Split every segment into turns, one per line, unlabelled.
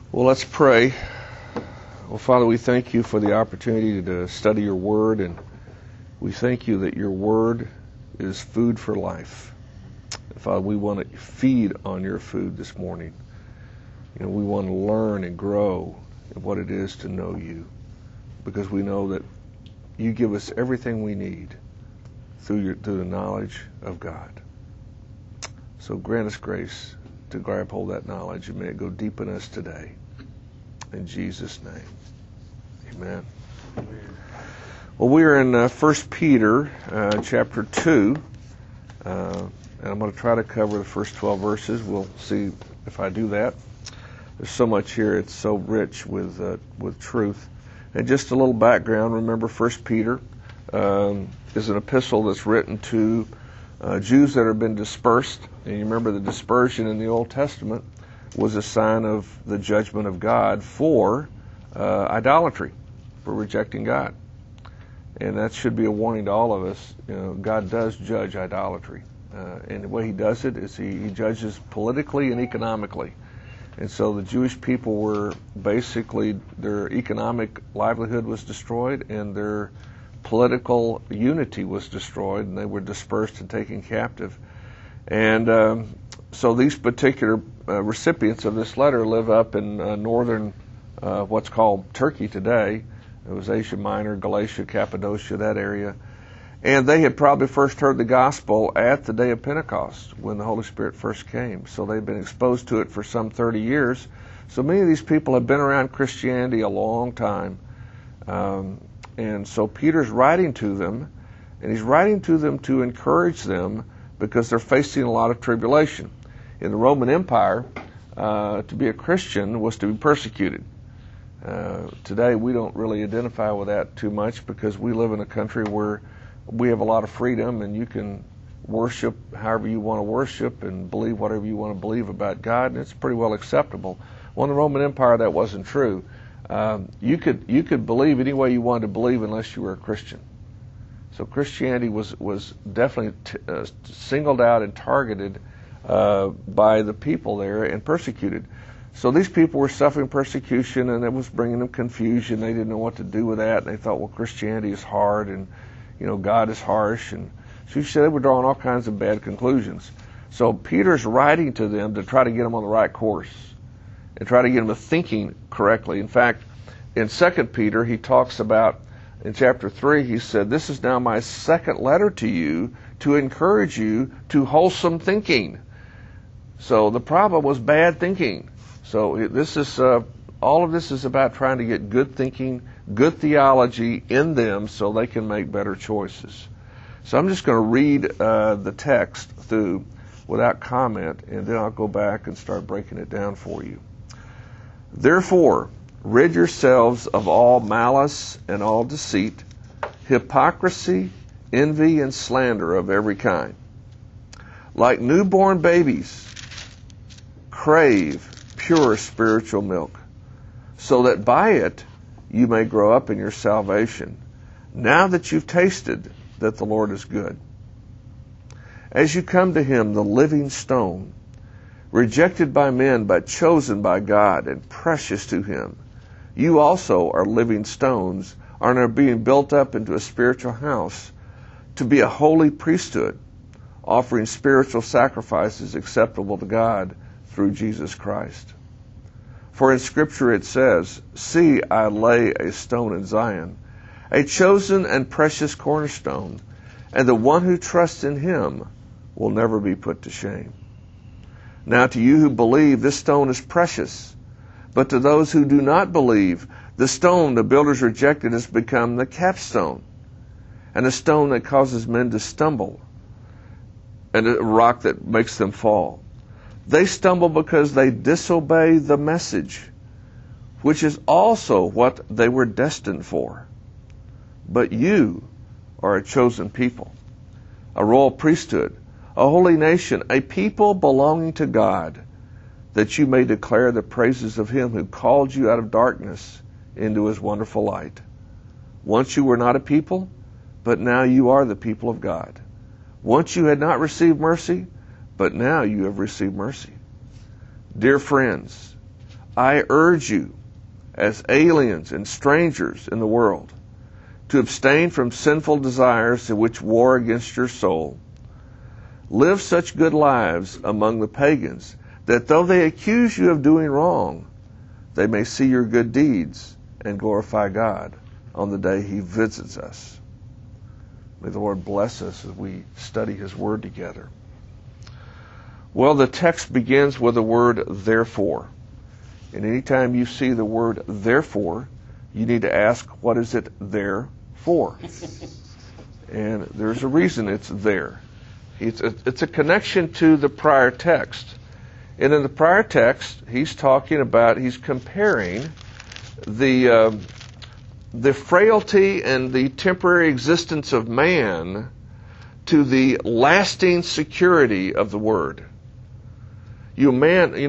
Well, let's pray. Well, Father, we thank you for the opportunity to study your word, and we thank you that your word is food for life. And Father, we want to feed on your food this morning. We want to learn and grow in what it is to know you, because we know that you give us everything we need through the knowledge of God. So grant us grace to grab hold of that knowledge, and may it go deep in us today. In Jesus' name, amen. Well, we are in 1 Peter chapter 2, and I'm going to try to cover the first 12 verses. We'll see if I do that. There's so much here. It's so rich with truth. And just a little background, remember 1 Peter is an epistle that's written to Jews that have been dispersed. And you remember the dispersion in the Old Testament was a sign of the judgment of God for idolatry, for rejecting God. And that should be a warning to all of us. God does judge idolatry. And the way he does it is he judges politically and economically. And so the Jewish people were basically, their economic livelihood was destroyed and their political unity was destroyed, and they were dispersed and taken captive. And so these particular recipients of this letter live up in northern, what's called Turkey today. It was Asia Minor, Galatia, Cappadocia, that area. And they had probably first heard the gospel at the day of Pentecost, when the Holy Spirit first came. So they've been exposed to it for some 30 years. So many of these people have been around Christianity a long time. And so Peter's writing to them, and he's writing to them to encourage them because they're facing a lot of tribulation. In the Roman Empire, to be a Christian was to be persecuted. Today we don't really identify with that too much because we live in a country where we have a lot of freedom and you can worship however you want to worship and believe whatever you want to believe about God, and it's pretty well acceptable. Well, in the Roman Empire that wasn't true. You could believe any way you wanted to believe unless you were a Christian. So Christianity was definitely singled out and targeted by the people there and persecuted. So these people were suffering persecution, and it was bringing them confusion. They didn't know what to do with that. And they thought, well, Christianity is hard, and God is harsh. And so they were drawing all kinds of bad conclusions. So Peter's writing to them to try to get them on the right course and try to get them to thinking correctly. In fact, in 2 Peter, he talks about, in chapter 3, he said, "This is now my second letter to you to encourage you to wholesome thinking." So the problem was bad thinking. So this is all of this is about trying to get good thinking, good theology in them so they can make better choices. So I'm just going to read the text through without comment, and then I'll go back and start breaking it down for you. "Therefore, rid yourselves of all malice and all deceit, hypocrisy, envy, and slander of every kind. Like newborn babies, crave pure spiritual milk, so that by it you may grow up in your salvation, now that you've tasted that the Lord is good. As you come to him, the living stone, rejected by men but chosen by God and precious to him, you also are living stones, are being built up into a spiritual house to be a holy priesthood, offering spiritual sacrifices acceptable to God through Jesus Christ. For in Scripture it says, 'See, I lay a stone in Zion, a chosen and precious cornerstone, and the one who trusts in him will never be put to shame.' Now to you who believe, this stone is precious. But to those who do not believe, the stone the builders rejected has become the capstone, and a stone that causes men to stumble, and a rock that makes them fall. They stumble because they disobey the message, which is also what they were destined for. But you are a chosen people, a royal priesthood, a holy nation, a people belonging to God, that you may declare the praises of him who called you out of darkness into his wonderful light. Once you were not a people, but now you are the people of God. Once you had not received mercy, but now you have received mercy. Dear friends, I urge you, as aliens and strangers in the world, to abstain from sinful desires which war against your soul. Live such good lives among the pagans, that though they accuse you of doing wrong, they may see your good deeds and glorify God on the day He visits us. May the Lord bless us as we study His Word together. Well, the text begins with the word therefore. And anytime you see the word therefore, you need to ask, what is it there for? And there's a reason it's there. It's a connection to the prior text. And in the prior text, he's comparing the frailty and the temporary existence of man to the lasting security of the Word. In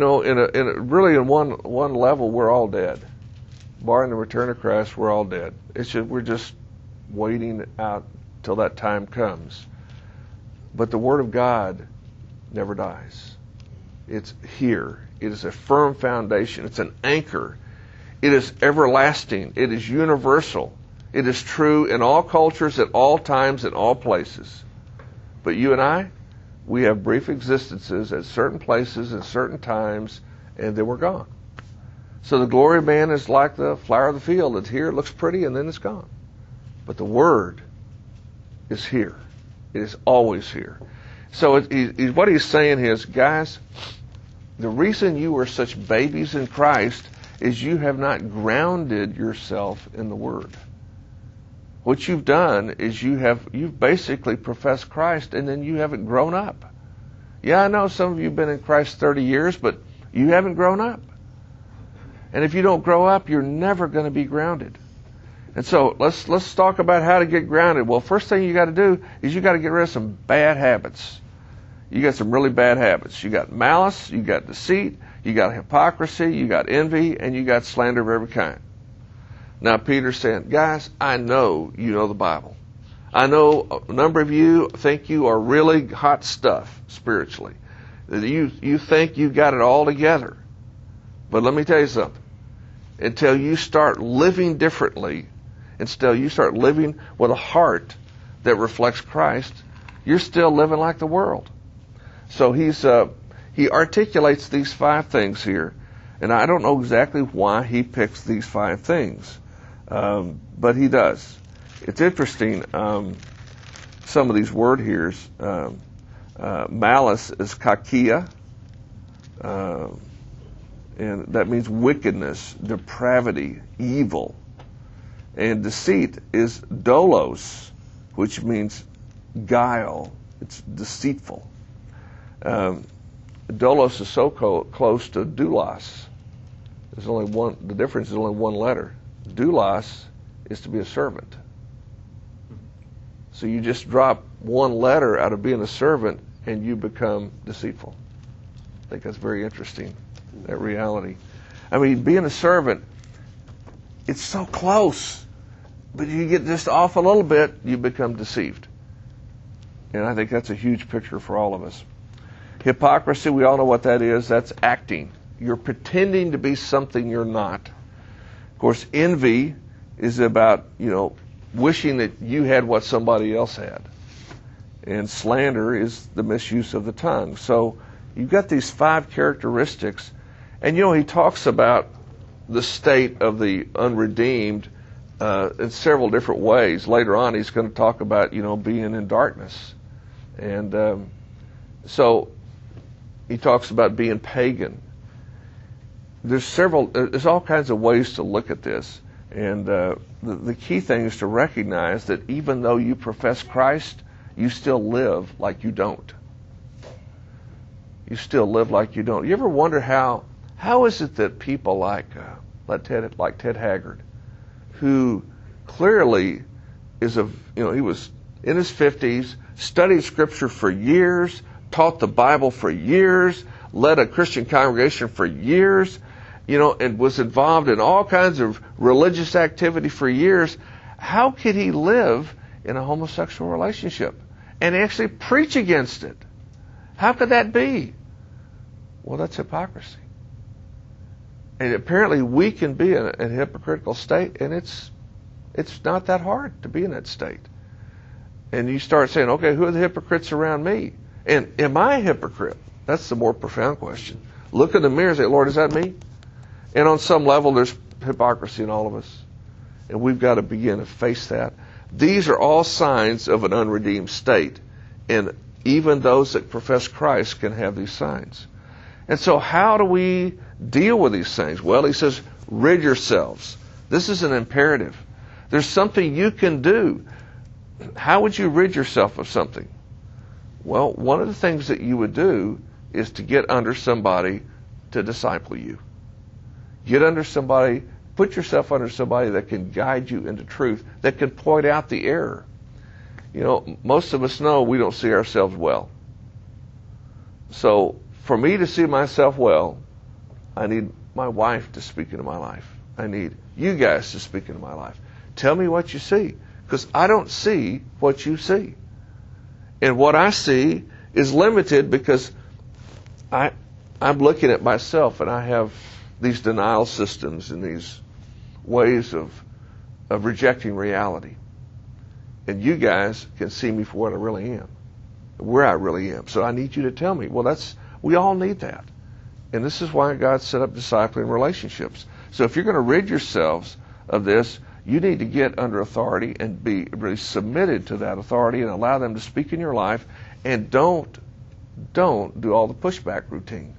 one level, we're all dead. Barring the return of Christ, we're all dead. We're just waiting out till that time comes. But the Word of God never dies. It's here. It is a firm foundation. It's an anchor. It is everlasting. It is universal. It is true in all cultures, at all times, in all places. But you and I, we have brief existences at certain places at certain times, and then we're gone. So the glory of man is like the flower of the field. It's here, it looks pretty, and then it's gone. But the Word is here. It is always here. So what he's saying is, guys, the reason you are such babies in Christ is you have not grounded yourself in the Word. What you've done is you've basically professed Christ, and then you haven't grown up. Yeah, I know some of you have been in Christ 30 years, but you haven't grown up. And if you don't grow up, you're never going to be grounded. And so let's talk about how to get grounded. Well, first thing you got to do is you got to get rid of some bad habits. You got some really bad habits. You got malice, you got deceit, you got hypocrisy, you got envy, and you got slander of every kind. Now Peter's saying, guys, I know you know the Bible. I know a number of you think you are really hot stuff spiritually. You think you got it all together. But let me tell you something. Until you start living differently, until you start living with a heart that reflects Christ, you're still living like the world. So he articulates these 5 things here, and I don't know exactly why he picks these 5 things, but he does. It's interesting. Some of these word here's malice is kakia, and that means wickedness, depravity, evil. And deceit is dolos, which means guile. It's deceitful. Dolos is so close to doulos. There's only one. The difference is only one letter. Doulos is to be a servant. So you just drop one letter out of being a servant, and you become deceitful. I think that's very interesting. That reality. I mean, being a servant, it's so close, but you get just off a little bit, you become deceived. And I think that's a huge picture for all of us. Hypocrisy, we all know what that is. That's acting. You're pretending to be something you're not. Of course, envy is about, wishing that you had what somebody else had. And slander is the misuse of the tongue. So you've got these 5 characteristics. And he talks about the state of the unredeemed in several different ways. Later on, he's going to talk about, being in darkness. And so he talks about being pagan. There's all kinds of ways to look at this. And the key thing is to recognize that even though you profess Christ, you still live like you don't. You still live like you don't. You ever wonder how is it that people like Ted Haggard, who clearly is he was in his 50s, studied Scripture for years, taught the Bible for years, led a Christian congregation for years, and was involved in all kinds of religious activity for years. How could he live in a homosexual relationship and actually preach against it? How could that be? Well, that's hypocrisy. And apparently we can be in a hypocritical state, and it's not that hard to be in that state. And you start saying, okay, who are the hypocrites around me? And am I a hypocrite? That's the more profound question. Look in the mirror and say, Lord, is that me? And on some level, there's hypocrisy in all of us. And we've got to begin to face that. These are all signs of an unredeemed state. And even those that profess Christ can have these signs. And so how do we deal with these things? Well, he says, rid yourselves. This is an imperative. There's something you can do. How would you rid yourself of something? Well, one of the things that you would do is to get under somebody to disciple you. Get under somebody, put yourself under somebody that can guide you into truth, that can point out the error. You know, most of us know we don't see ourselves well. So, for me to see myself well, I need my wife to speak into my life. I need you guys to speak into my life. Tell me what you see, because I don't see what you see. And what I see is limited because I'm looking at myself, and I have these denial systems and these ways of rejecting reality. And you guys can see me for what I really am, where I really am. So I need you to tell me. Well, we all need that. And this is why God set up discipling relationships. So if you're going to rid yourselves of this, you need to get under authority and be really submitted to that authority and allow them to speak in your life. And don't do all the pushback routine.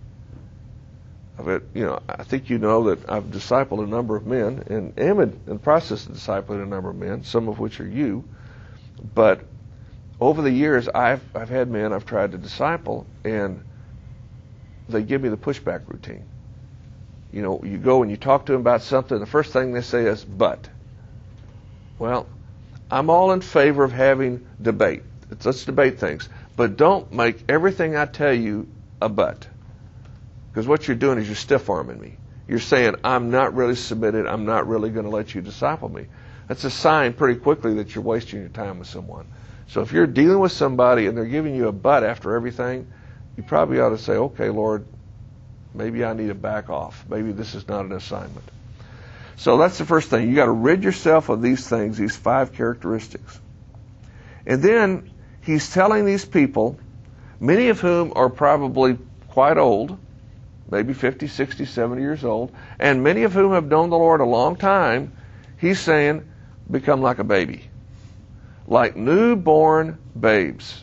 I think you know that I've discipled a number of men and am in the process of discipling a number of men, some of which are you. But over the years, I've had men I've tried to disciple, and they give me the pushback routine. You know, you go and you talk to them about something, the first thing they say is, but. Well, I'm all in favor of having debate. Let's debate things. But don't make everything I tell you a but. Because what you're doing is you're stiff-arming me. You're saying, I'm not really submitted. I'm not really going to let you disciple me. That's a sign pretty quickly that you're wasting your time with someone. So if you're dealing with somebody and they're giving you a but after everything, you probably ought to say, okay, Lord, maybe I need to back off. Maybe this is not an assignment. So that's the first thing. You got to rid yourself of these things, these 5 characteristics. And then he's telling these people, many of whom are probably quite old, maybe 50, 60, 70 years old, and many of whom have known the Lord a long time, he's saying, become like a baby. Like newborn babes.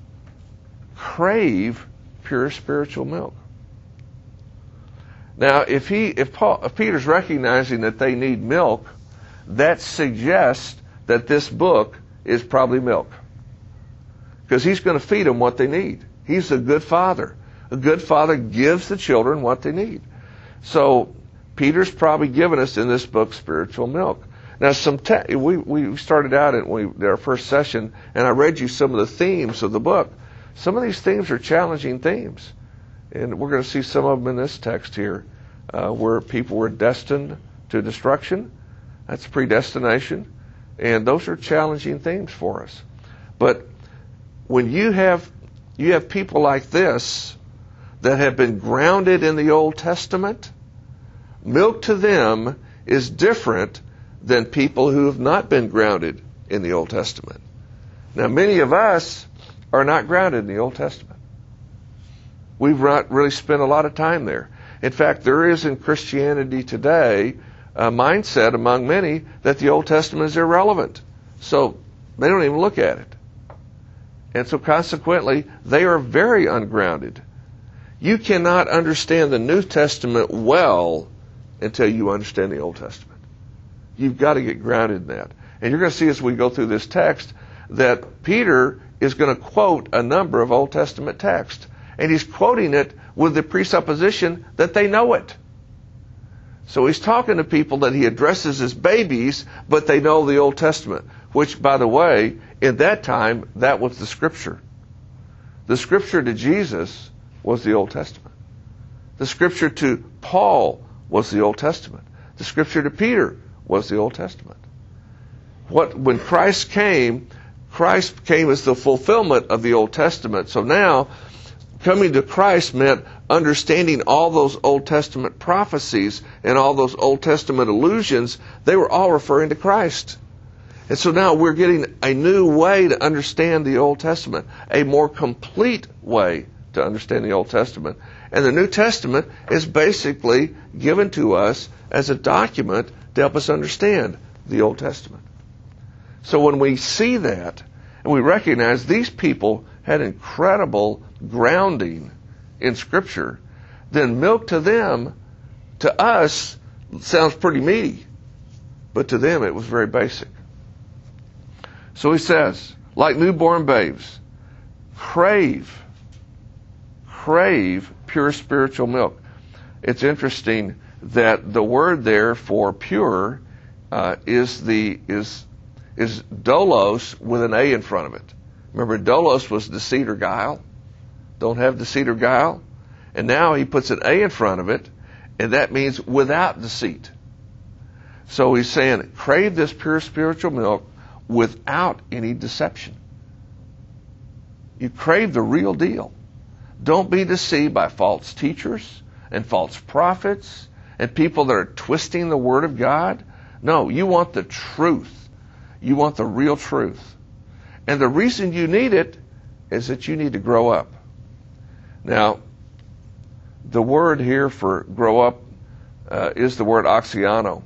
Crave pure spiritual milk. Now, if Peter's recognizing that they need milk, that suggests that this book is probably milk. Because he's going to feed them what they need. He's a good father. A good father gives the children what they need. So Peter's probably given us in this book spiritual milk. Now, we started out at our first session, and I read you some of the themes of the book. Some of these themes are challenging themes. And we're going to see some of them in this text here, where people were destined to destruction. That's predestination. And those are challenging themes for us. But when you have people like this that have been grounded in the Old Testament, milk to them is different than people who have not been grounded in the Old Testament. Now, many of us are not grounded in the Old Testament. We've not really spent a lot of time there. In fact, there is in Christianity today a mindset among many that the Old Testament is irrelevant. So they don't even look at it. And so consequently, they are very ungrounded. You cannot understand the New Testament well until you understand the Old Testament. You've got to get grounded in that. And you're going to see as we go through this text that Peter is going to quote a number of Old Testament texts. And he's quoting it with the presupposition that they know it. So he's talking to people that he addresses as babies, but they know the Old Testament. Which, by the way, in that time, that was the Scripture. The Scripture to Jesus was the Old Testament. The Scripture to Paul was the Old Testament. The Scripture to Peter was the Old Testament. When Christ came as the fulfillment of the Old Testament. So now, Coming to Christ meant understanding all those Old Testament prophecies and all those Old Testament allusions. They were all referring to Christ. And so now we're getting a new way to understand the Old Testament, a more complete way to understand the Old Testament. And the New Testament is basically given to us as a document to help us understand the Old Testament. So when we see that, and we recognize these people had incredible grounding in Scripture, then milk to them, to us, sounds pretty meaty. But to them it was very basic. So he says, like newborn babes, crave pure spiritual milk. It's interesting that the word there for pure is dolos with an A in front of it. Remember, dolos was deceit or guile. Don't have deceit or guile. And now he puts an A in front of it, and that means without deceit. So he's saying, crave this pure spiritual milk without any deception. You crave the real deal. Don't be deceived by false teachers and false prophets and people that are twisting the Word of God. No, you want the truth. You want the real truth. And the reason you need it is that you need to grow up. Now, the word here for grow up is the word oxiano.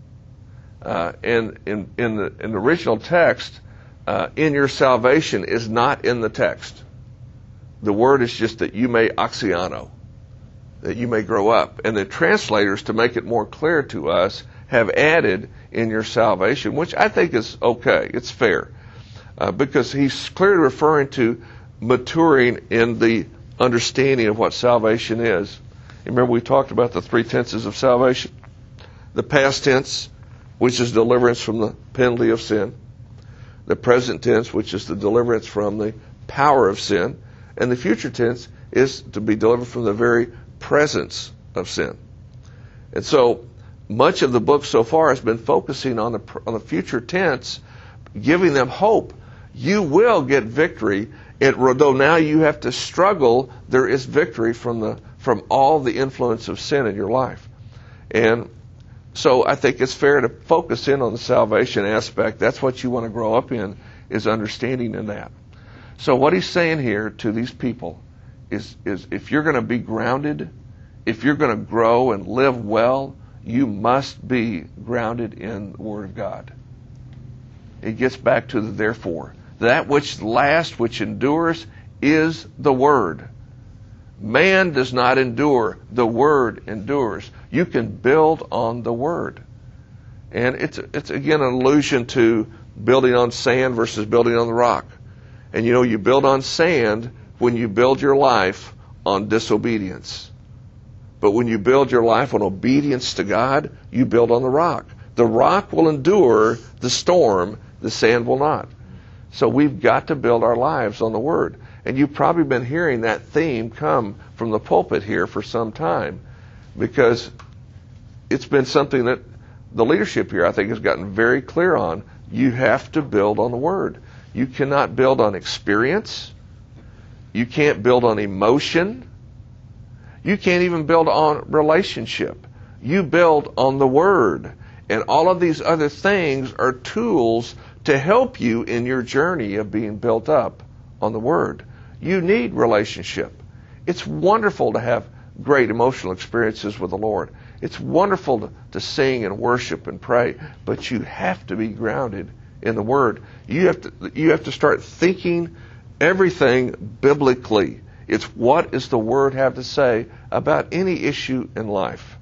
And in the original text, in your salvation is not in the text. The word is just that you may oxiano, that you may grow up. And the translators, to make it more clear to us, have added in your salvation, which I think is okay. It's fair. Because he's clearly referring to maturing in the understanding of what salvation is. Remember, we talked about the 3 tenses of salvation. The past tense, which is deliverance from the penalty of sin. The present tense, which is the deliverance from the power of sin. And the future tense is to be delivered from the very presence of sin. And so much of the book so far has been focusing on the future tense, giving them hope. You will get victory. Though now you have to struggle, there is victory from all the influence of sin in your life. And so I think it's fair to focus in on the salvation aspect. That's what you want to grow up in, is understanding in that. So what he's saying here to these people is if you're going to be grounded, if you're going to grow and live well, you must be grounded in the Word of God. It gets back to the therefore. That which lasts, which endures, is the Word. Man does not endure. The Word endures. You can build on the Word. And it's again an allusion to building on sand versus building on the rock. And you build on sand when you build your life on disobedience. But when you build your life on obedience to God, you build on the rock. The rock will endure the storm, the sand will not. So we've got to build our lives on the Word. And you've probably been hearing that theme come from the pulpit here for some time, because it's been something that the leadership here, I think, has gotten very clear on. You have to build on the Word. You cannot build on experience. You can't build on emotion. You can't even build on relationship. You build on the Word. And all of these other things are tools to help you in your journey of being built up on the Word. You need relationship. It's wonderful to have great emotional experiences with the Lord. It's wonderful to sing and worship and pray, but you have to be grounded in the Word. You have to start thinking everything biblically. It's what does the Word have to say about any issue in life.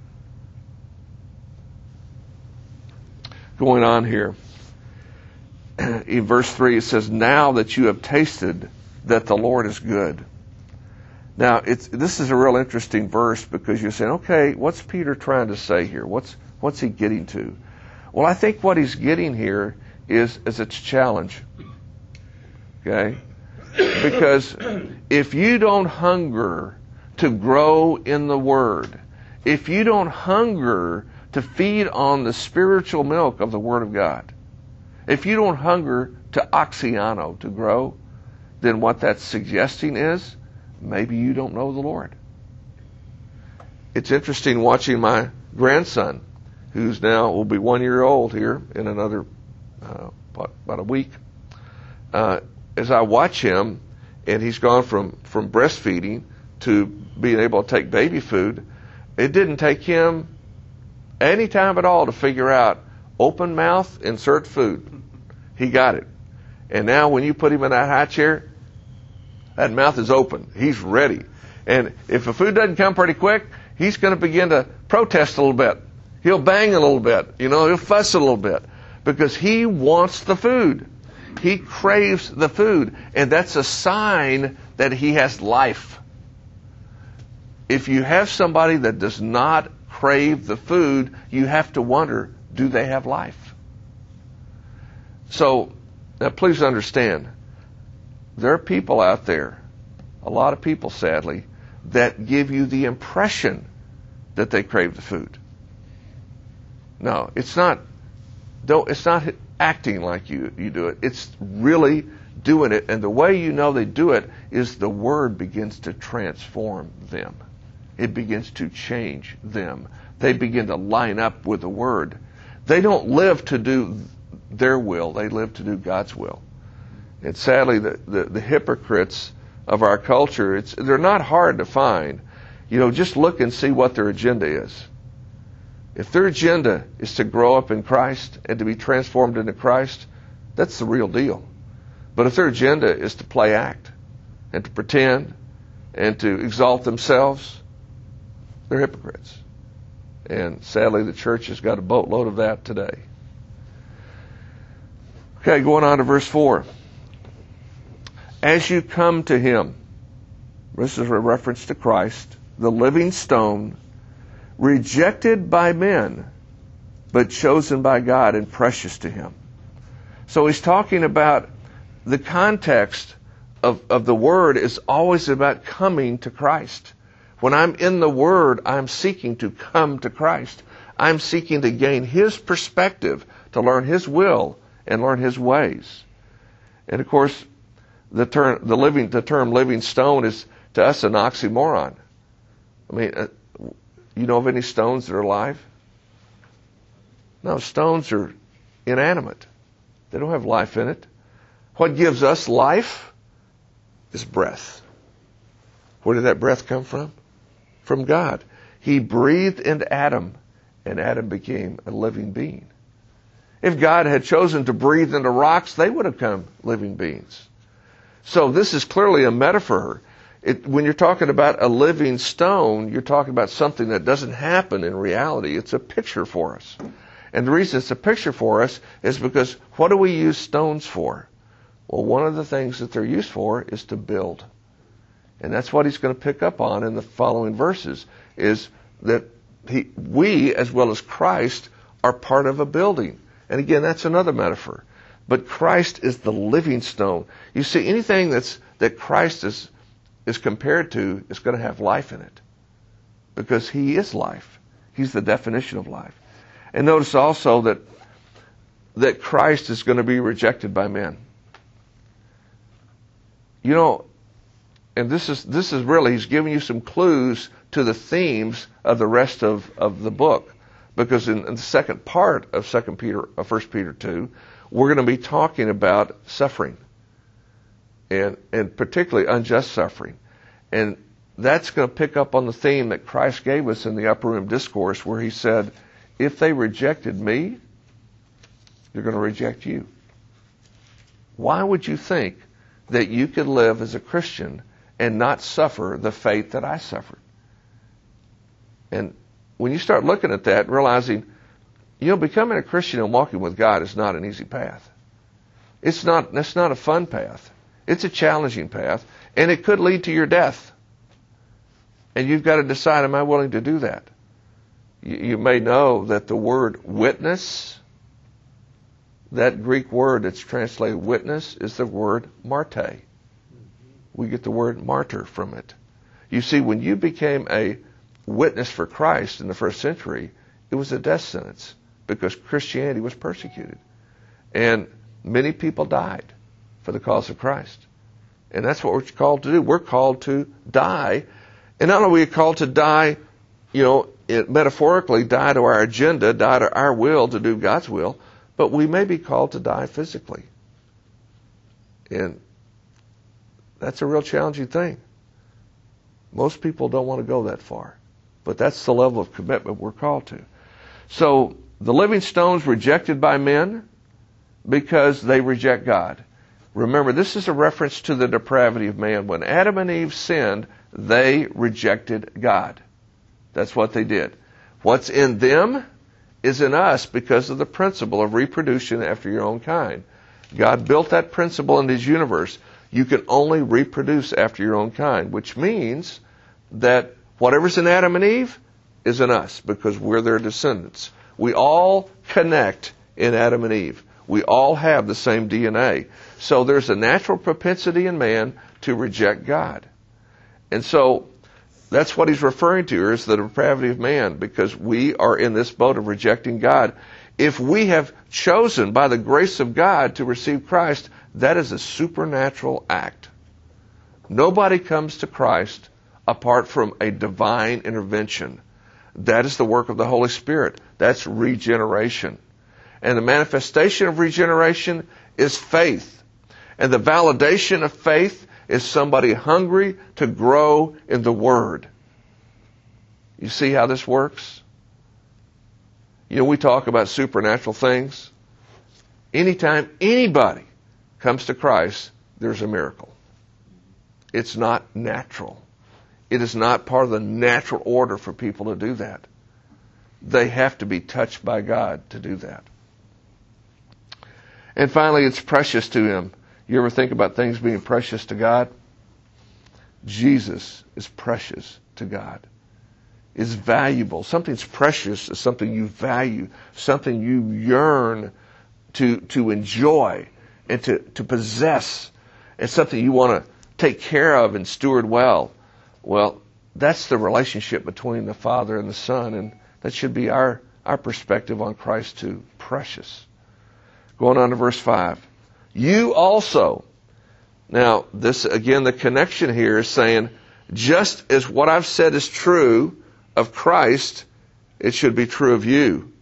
Going on here, in verse 3 it says, now that you have tasted that the Lord is good. Now, this is a real interesting verse, because you're saying, okay, what's Peter trying to say here? What's he getting to? Well, I think what he's getting here is its challenge. Okay? Because if you don't hunger to grow in the Word, if you don't hunger to feed on the spiritual milk of the Word of God, if you don't hunger to oxiano, to grow, then what that's suggesting is maybe you don't know the Lord. It's interesting watching my grandson, who's now will be 1 year old here in another about a week. As I watch him, and he's gone from breastfeeding to being able to take baby food, it didn't take him any time at all to figure out open mouth, insert food. He got it. And now when you put him in that high chair, that mouth is open. He's ready. And if the food doesn't come pretty quick, he's going to begin to protest a little bit. He'll bang a little bit. He'll fuss a little bit. Because he wants the food. He craves the food. And that's a sign that he has life. If you have somebody that does not crave the food, you have to wonder, do they have life? So, now please understand, there are people out there, a lot of people sadly, that give you the impression that they crave the food. No, it's not acting like you do it. It's really doing it. And the way you know they do it is the Word begins to transform them. It begins to change them. They begin to line up with the Word. They don't live to do their will. They live to do God's will. And sadly, the hypocrites of our culture, they're not hard to find. Just look and see what their agenda is. If their agenda is to grow up in Christ and to be transformed into Christ, that's the real deal. But if their agenda is to play act and to pretend and to exalt themselves, they're hypocrites. And sadly, the church has got a boatload of that today. Okay, going on to verse 4. As you come to Him, this is a reference to Christ, the living stone, rejected by men, but chosen by God and precious to Him. So he's talking about the context of the Word is always about coming to Christ. When I'm in the Word, I'm seeking to come to Christ. I'm seeking to gain His perspective, to learn His will and learn His ways. And of course, the term living stone is to us an oxymoron. I mean, you know of any stones that are alive? No, stones are inanimate. They don't have life in it. What gives us life is breath. Where did that breath come from? From God. He breathed into Adam, and Adam became a living being. If God had chosen to breathe into rocks, they would have become living beings. So this is clearly a metaphor. When you're talking about a living stone, you're talking about something that doesn't happen in reality. It's a picture for us. And the reason it's a picture for us is because what do we use stones for? Well, one of the things that they're used for is to build. And that's what he's going to pick up on in the following verses, is that we, as well as Christ, are part of a building. And again, that's another metaphor. But Christ is the living stone. You see, anything that Christ is compared to is going to have life in it. Because He is life. He's the definition of life. And notice also that Christ is going to be rejected by men. And this is really, he's giving you some clues to the themes of the rest of the book. Because in the second part of 1 Peter 2, we're going to be talking about suffering. And particularly unjust suffering. And that's going to pick up on the theme that Christ gave us in the Upper Room Discourse, where He said, if they rejected me, they're going to reject you. Why would you think that you could live as a Christian and not suffer the fate that I suffered? And when you start looking at that, realizing, becoming a Christian and walking with God is not an easy path. It's not a fun path. It's a challenging path, and it could lead to your death. And you've got to decide, am I willing to do that? You may know that the word witness, that Greek word that's translated witness, is the word marte. We get the word martyr from it. You see, when you became a witness for Christ in the first century, it was a death sentence because Christianity was persecuted. And many people died for the cause of Christ. And that's what we're called to do. We're called to die. And not only are we called to die, metaphorically, die to our agenda, die to our will to do God's will, but we may be called to die physically. And that's a real challenging thing. Most people don't want to go that far. But that's the level of commitment we're called to. So the living stones rejected by men because they reject God. Remember, this is a reference to the depravity of man. When Adam and Eve sinned, they rejected God. That's what they did. What's in them is in us because of the principle of reproduction after your own kind. God built that principle in His universe. You can only reproduce after your own kind, which means that whatever's in Adam and Eve is in us because we're their descendants. We all connect in Adam and Eve. We all have the same DNA. So there's a natural propensity in man to reject God. And so that's what he's referring to here is the depravity of man, because we are in this boat of rejecting God. If we have chosen by the grace of God to receive Christ, that is a supernatural act. Nobody comes to Christ apart from a divine intervention. That is the work of the Holy Spirit. That's regeneration. And the manifestation of regeneration is faith. And the validation of faith is somebody hungry to grow in the Word. You see how this works? We talk about supernatural things. Anytime anybody comes to Christ, there's a miracle. It's not natural. It is not part of the natural order for people to do that. They have to be touched by God to do that. And finally, it's precious to Him. You ever think about things being precious to God? Jesus is precious to God. It's valuable. Something's precious is something you value, something you yearn to enjoy and to possess. It's something you want to take care of and steward well. Well, that's the relationship between the Father and the Son, and that should be our perspective on Christ too. Precious. Going on to verse 5. You also. Now, this, again, the connection here is saying, just as what I've said is true of Christ, it should be true of you.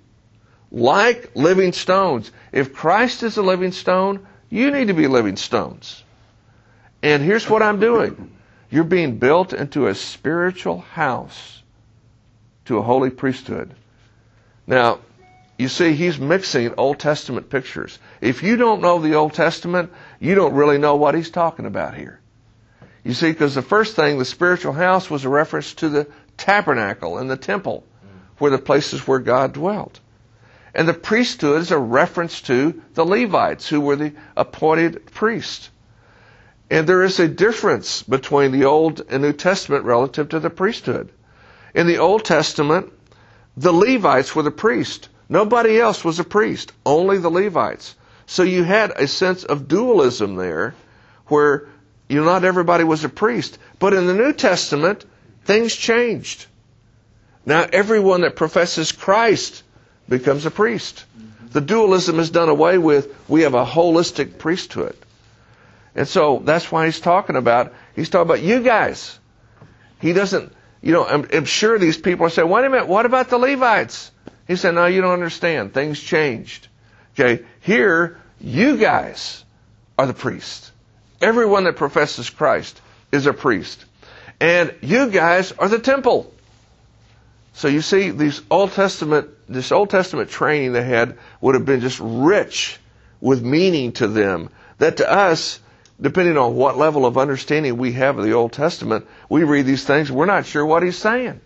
Like living stones. If Christ is a living stone, you need to be living stones. And here's what I'm doing. You're being built into a spiritual house, to a holy priesthood. Now, you see, he's mixing Old Testament pictures. If you don't know the Old Testament, you don't really know what he's talking about here. You see, because the first thing, the spiritual house, was a reference to the tabernacle and the temple, were the places where God dwelt. And the priesthood is a reference to the Levites, who were the appointed priests. And there is a difference between the Old and New Testament relative to the priesthood. In the Old Testament, the Levites were the priest. Nobody else was a priest, only the Levites. So you had a sense of dualism there, where not everybody was a priest. But in the New Testament, things changed. Now everyone that professes Christ becomes a priest. The dualism is done away with. We have a holistic priesthood. And so that's why he's talking about you guys. He doesn't, I'm sure these people are saying, wait a minute, what about the Levites? He said, no, you don't understand. Things changed. Okay, here, you guys are the priests. Everyone that professes Christ is a priest. And you guys are the temple. So you see, this Old Testament training they had would have been just rich with meaning to them, that to us, depending on what level of understanding we have of the Old Testament, we read these things, we're not sure what he's saying.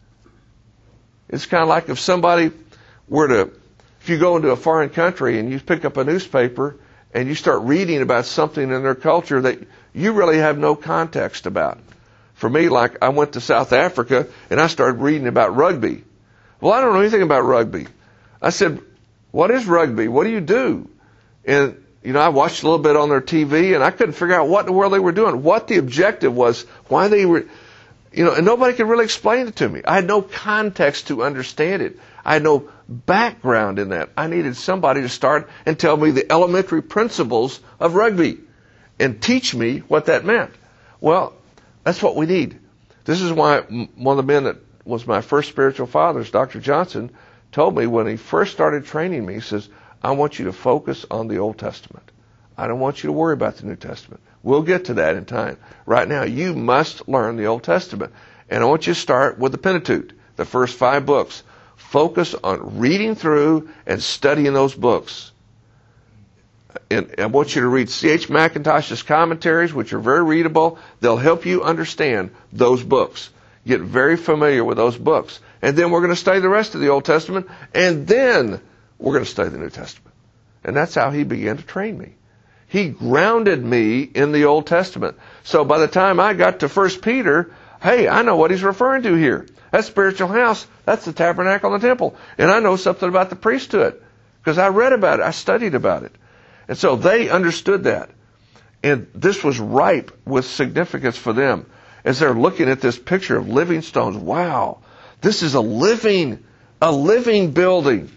It's kind of like if somebody if you go into a foreign country and you pick up a newspaper and you start reading about something in their culture that you really have no context about. For me, like I went to South Africa and I started reading about rugby. Well, I don't know anything about rugby. I said, what is rugby? What do you do? And I watched a little bit on their TV, and I couldn't figure out what in the world they were doing, what the objective was, why they were, and nobody could really explain it to me. I had no context to understand it. I had no background in that. I needed somebody to start and tell me the elementary principles of rugby. and teach me what that meant. Well, that's what we need. This is why one of the men that was my first spiritual fathers, Dr. Johnson, told me when he first started training me, he says, I want you to focus on the Old Testament. I don't want you to worry about the New Testament. We'll get to that in time. Right now, you must learn the Old Testament. And I want you to start with the Pentateuch, the first 5 books. Focus on reading through and studying those books. And I want you to read C.H. Mackintosh's commentaries, which are very readable. They'll help you understand those books. Get very familiar with those books. And then we're going to study the rest of the Old Testament, and then we're going to study the New Testament. And that's how he began to train me. He grounded me in the Old Testament. So by the time I got to 1 Peter, hey, I know what he's referring to here. That spiritual house, that's the tabernacle and the temple. And I know something about the priesthood because I read about it. I studied about it. And so they understood that. And this was ripe with significance for them as they're looking at this picture of living stones. Wow, this is a living building.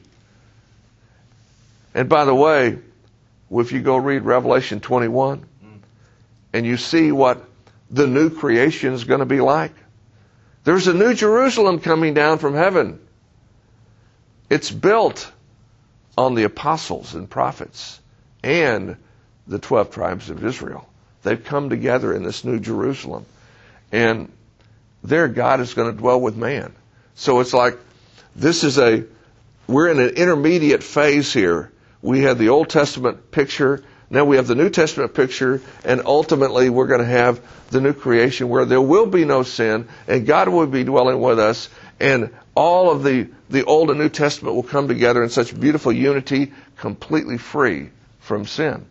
And by the way, if you go read Revelation 21 and you see what the new creation is going to be like, there's a new Jerusalem coming down from heaven. It's built on the apostles and prophets and the 12 tribes of Israel. They've come together in this new Jerusalem. And there God is going to dwell with man. So it's like we're in an intermediate phase here. We have the Old Testament picture, now we have the New Testament picture, and ultimately we're going to have the new creation where there will be no sin, and God will be dwelling with us, and all of the Old and New Testament will come together in such beautiful unity, completely free from sin.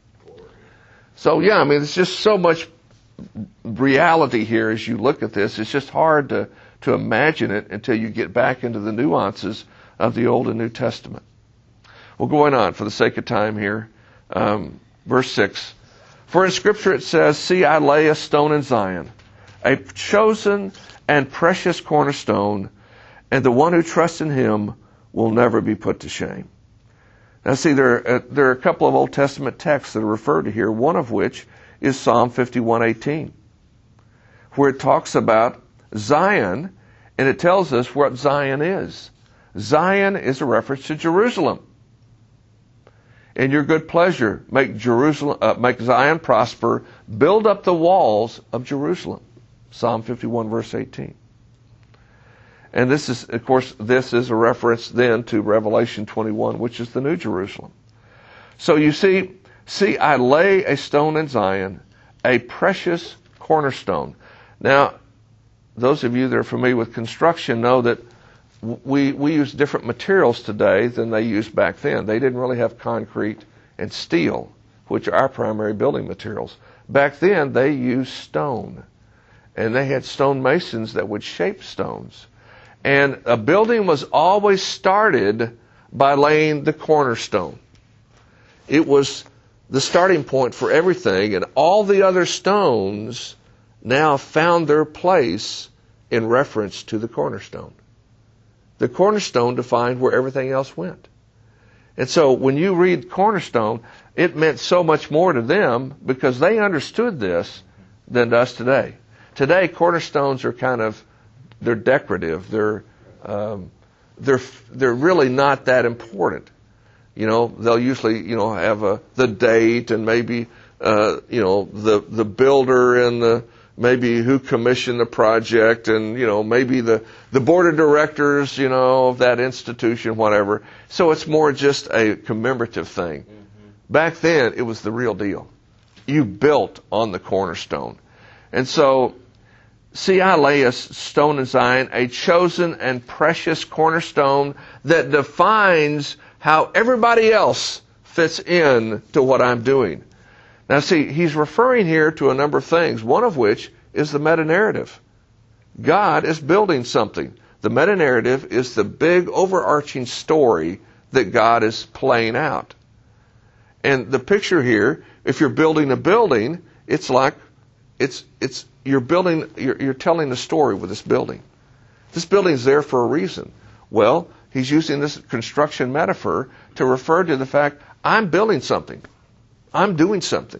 So yeah, I mean, it's just so much reality here as you look at this. It's just hard to imagine it until you get back into the nuances of the Old and New Testament. Well, going on for the sake of time here, verse 6. For in Scripture it says, see, I lay a stone in Zion, a chosen and precious cornerstone, and the one who trusts in him will never be put to shame. Now see, there are a couple of Old Testament texts that are referred to here, one of which is Psalm 51:18, where it talks about Zion, and it tells us what Zion is. Zion is a reference to Jerusalem. In your good pleasure, make Zion prosper, build up the walls of Jerusalem. Psalm 51, verse 18. And this is, of course, a reference then to Revelation 21, which is the New Jerusalem. So you see, I lay a stone in Zion, a precious cornerstone. Now, those of you that are familiar with construction know that we use different materials today than they used back then. They didn't really have concrete and steel, which are our primary building materials. Back then, they used stone. And they had stone masons that would shape stones. And a building was always started by laying the cornerstone. It was the starting point for everything, and all the other stones now found their place in reference to the cornerstone. The cornerstone defined where everything else went. And so when you read cornerstone, it meant so much more to them because they understood this than to us today. Today, cornerstones are they're decorative. They're really not that important. You know, they'll usually, have the date and maybe, the builder and maybe who commissioned the project and, maybe the board of directors, of that institution, whatever. So it's more just a commemorative thing. Mm-hmm. Back then, it was the real deal. You built on the cornerstone. And so, see, I lay a stone in Zion, a chosen and precious cornerstone that defines how everybody else fits in to what I'm doing. Now see, he's referring here to a number of things, one of which is the meta-narrative. God is building something. The meta-narrative is the big overarching story that God is playing out. And the picture here, if you're building a building, it's like you're telling the story with this building. This building is there for a reason. Well, he's using this construction metaphor to refer to the fact, I'm building something. I'm doing something.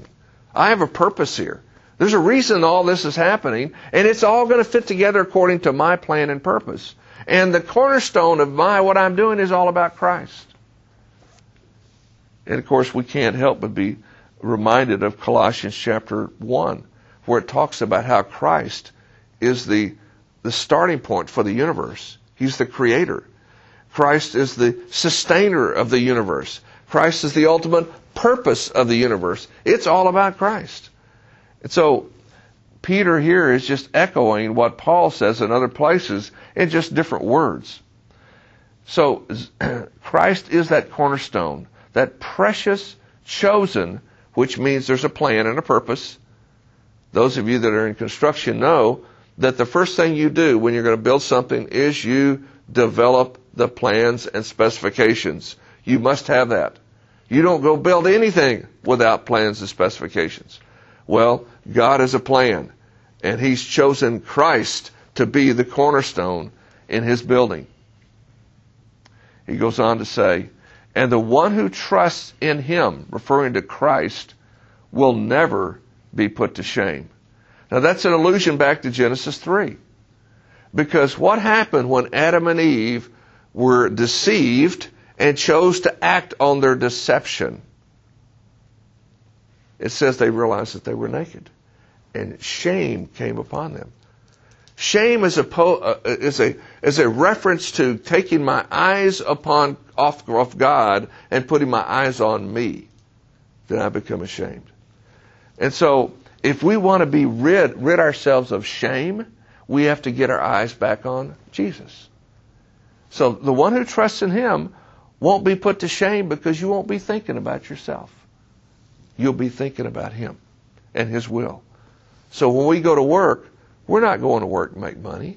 I have a purpose here. There's a reason all this is happening, and it's all going to fit together according to my plan and purpose. And the cornerstone of what I'm doing is all about Christ. And of course, we can't help but be reminded of Colossians chapter 1, where it talks about how Christ is the starting point for the universe. He's the creator. Christ is the sustainer of the universe. Christ is the ultimate purpose of the universe. It's all about Christ. And so Peter here is just echoing what Paul says in other places in just different words. So Christ is that cornerstone, that precious chosen, which means there's a plan and a purpose. Those of you that are in construction know that the first thing you do when you're going to build something is you develop the plans and specifications. You must have that. You don't go build anything without plans and specifications. Well, God has a plan, and He's chosen Christ to be the cornerstone in His building. He goes on to say, and the one who trusts in Him, referring to Christ, will never be put to shame. Now that's an allusion back to Genesis 3. Because what happened when Adam and Eve were deceived and chose to act on their deception? It says they realized that they were naked. And shame came upon them. Shame is a reference to taking my eyes off God and putting my eyes on me. Then I become ashamed. And so if we want to be rid ourselves of shame, we have to get our eyes back on Jesus. So the one who trusts in Him won't be put to shame because you won't be thinking about yourself. You'll be thinking about Him and His will. So when we go to work, we're not going to work to make money.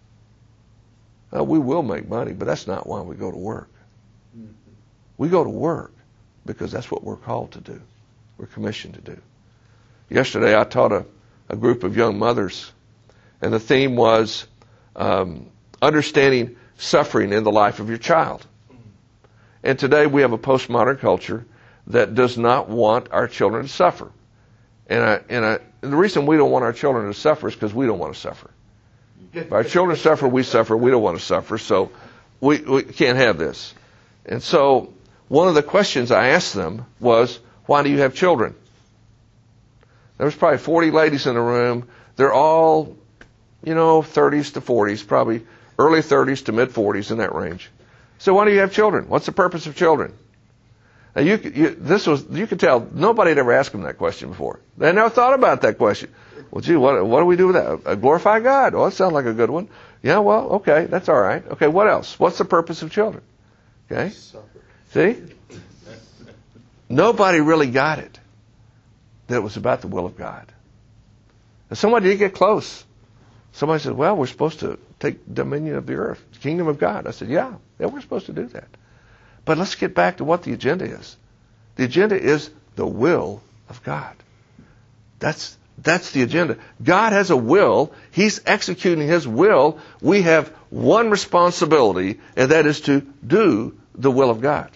We will make money, but that's not why we go to work. We go to work because that's what we're called to do. We're commissioned to do. Yesterday I taught a group of young mothers, and the theme was understanding suffering in the life of your child. And today we have a postmodern culture that does not want our children to suffer. And the reason we don't want our children to suffer is because we don't want to suffer. If our children suffer, we suffer. We don't want to suffer, so we can't have this. And so one of the questions I asked them was, why do you have children? There was probably 40 ladies in the room. They're all, 30s to 40s, probably early 30s to mid 40s, in that range. So why do you have children? What's the purpose of children? Now you could tell nobody had ever asked them that question before. They never thought about that question. Well, gee, what do we do with that? Glorify God. Well, that sounds like a good one. Yeah, well, okay, that's all right. Okay, what else? What's the purpose of children? Okay, see, nobody really got it. That it was about the will of God. Now, somebody did get close. Somebody said, well, we're supposed to take dominion of the earth, the kingdom of God. I said, yeah, we're supposed to do that. But let's get back to what the agenda is. The agenda is the will of God. That's the agenda. God has a will. He's executing His will. We have one responsibility, and that is to do the will of God.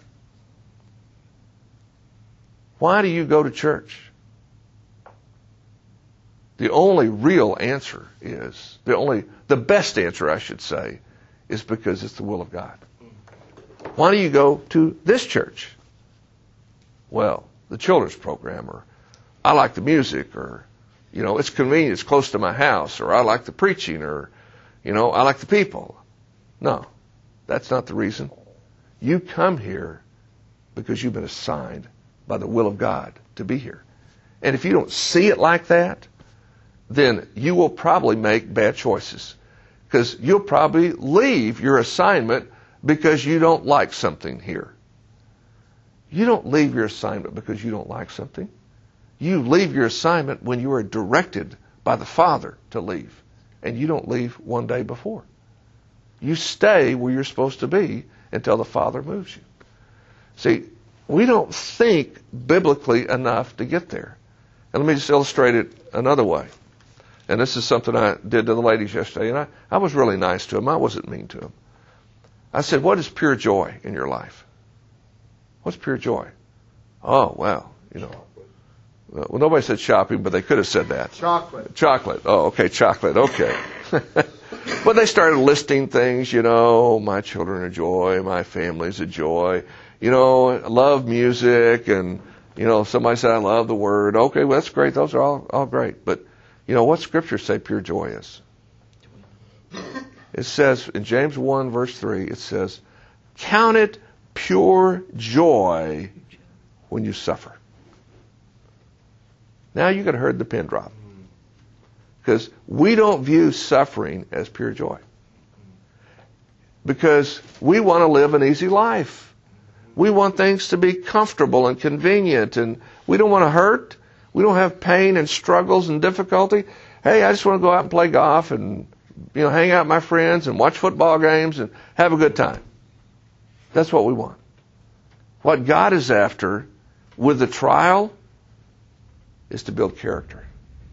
Why do you go to church? The only real answer is, the best answer, I should say, is because it's the will of God. Why do you go to this church? Well, the children's program, or I like the music, or, it's convenient, it's close to my house, or I like the preaching, or, I like the people. No, that's not the reason. You come here because you've been assigned by the will of God to be here. And if you don't see it like that, then you will probably make bad choices. Because you'll probably leave your assignment because you don't like something here. You don't leave your assignment because you don't like something. You leave your assignment when you are directed by the Father to leave. And you don't leave one day before. You stay where you're supposed to be until the Father moves you. See, we don't think biblically enough to get there. And let me just illustrate it another way. And this is something I did to the ladies yesterday. And I was really nice to them. I wasn't mean to them. I said, what is pure joy in your life? What's pure joy? Oh, well, Well, nobody said shopping, but they could have said that.
Chocolate.
Chocolate. Oh, okay, chocolate. Okay. But they started listing things, my children are joy, my family's a joy. I love music, and, somebody said I love the Word. Okay, well, that's great. Those are all great. But, what Scripture say pure joy is? It says, in James 1, verse 3, it says, count it pure joy when you suffer. Now you could have heard the pin drop. Because we don't view suffering as pure joy. Because we want to live an easy life. We want things to be comfortable and convenient, and we don't want to hurt. We don't have pain and struggles and difficulty. Hey, I just want to go out and play golf and hang out with my friends and watch football games and have a good time. That's what we want. What God is after with the trial is to build character.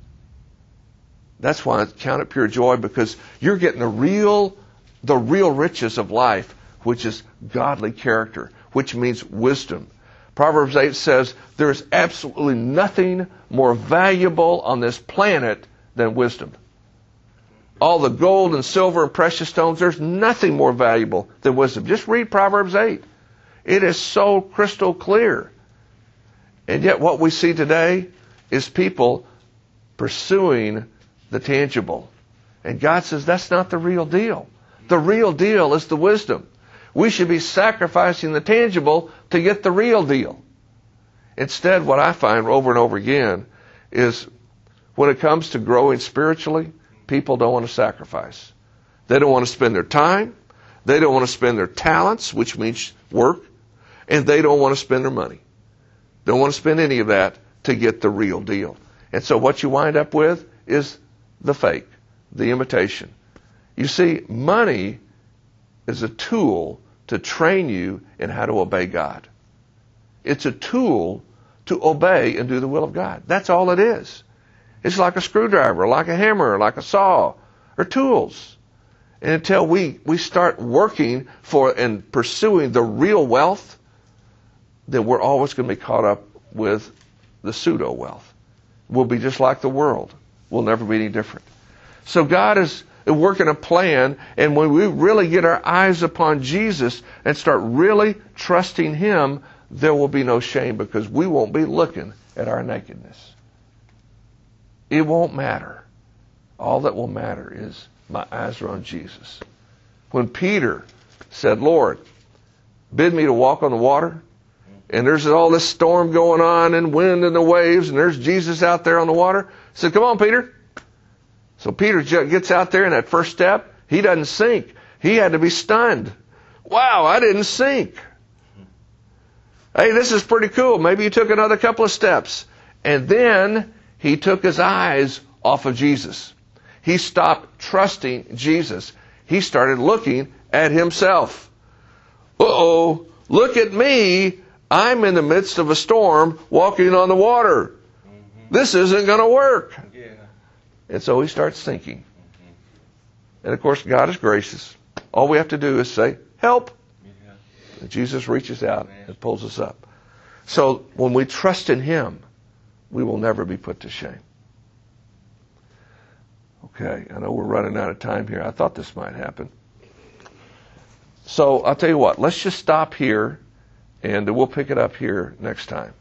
That's why I count it pure joy, because you're getting the real riches of life, which is godly character, which means wisdom. Proverbs 8 says there is absolutely nothing more valuable on this planet than wisdom. All the gold and silver and precious stones, there's nothing more valuable than wisdom. Just read Proverbs 8. It is so crystal clear. And yet what we see today is people pursuing the tangible. And God says that's not the real deal. The real deal is the wisdom. We should be sacrificing the tangible to get the real deal. Instead, what I find over and over again is when it comes to growing spiritually, people don't want to sacrifice. They don't want to spend their time. They don't want to spend their talents, which means work. And they don't want to spend their money. Don't want to spend any of that to get the real deal. And so what you wind up with is the fake, the imitation. You see, money is a tool to train you in how to obey God. It's a tool to obey and do the will of God. That's all it is. It's like a screwdriver, like a hammer, like a saw, or tools. And until we start working for and pursuing the real wealth, then we're always going to be caught up with the pseudo wealth. We'll be just like the world. We'll never be any different. So God is working a plan, and when we really get our eyes upon Jesus and start really trusting Him, there will be no shame, because we won't be looking at our nakedness. It won't matter. All that will matter is my eyes are on Jesus. When Peter said, Lord, bid me to walk on the water, and there's all this storm going on and wind and the waves, and there's Jesus out there on the water, he said, come on, Peter. So Peter gets out there, and that first step, he doesn't sink. He had to be stunned. Wow, I didn't sink. Hey, this is pretty cool. Maybe he took another couple of steps. And then he took his eyes off of Jesus. He stopped trusting Jesus. He started looking at himself. Uh-oh, look at me. I'm in the midst of a storm walking on the water. This isn't going to work.
Yeah.
And so he starts sinking. And of course, God is gracious. All we have to do is say, help.
Yeah.
And Jesus reaches out and pulls us up. So when we trust in Him, we will never be put to shame. Okay, I know we're running out of time here. I thought this might happen. So I'll tell you what, let's just stop here, and we'll pick it up here next time.